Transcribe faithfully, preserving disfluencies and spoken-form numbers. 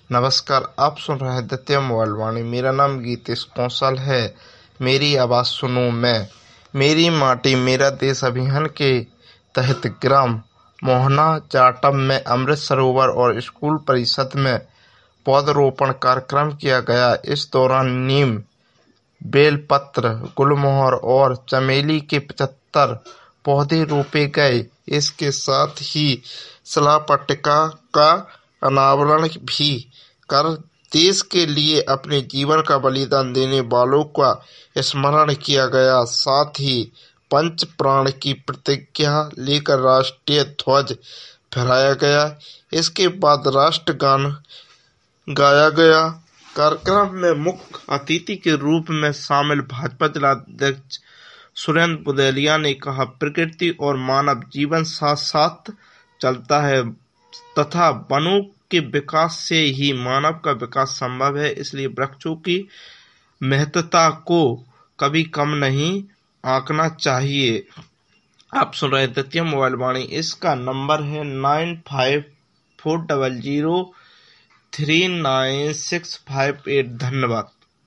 नमस्कार, आप सुन रहे हैं द्वितीय मोबाइल वाणी। मेरा नाम गीतेश कौशल है। मेरी आवाज़ सुनो। मैं मेरी माटी मेरा देश अभियान के तहत ग्राम मोहना जाटम में अमृत सरोवर और स्कूल परिषद में पौधरोपण कार्यक्रम किया गया। इस दौरान नीम, बेलपत्र, गुलमोहर और चमेली के पचहत्तर पौधे रोपे गए। इसके साथ ही शिला पट्टिका का अनावरण भी कर देश के लिए अपने जीवन का बलिदान देने वालों का स्मरण किया गया। साथ ही पंच प्राण की प्रतिज्ञा लेकर राष्ट्रीय ध्वज फहराया गया। इसके बाद राष्ट्रगान गाया गया। कार्यक्रम में मुख्य अतिथि के रूप में शामिल भाजपा जिलाध्यक्ष सुरेंद्र बुदेलिया ने कहा, प्रकृति और मानव जीवन साथ साथ चलता है तथा वनों के विकास से ही मानव का विकास संभव है, इसलिए वृक्षों की महत्ता को कभी कम नहीं आंकना चाहिए। आप सुन रहे द्वितीय मोबाइल वाणी। इसका नंबर है nine five four double zero three nine six five eight. धन्यवाद।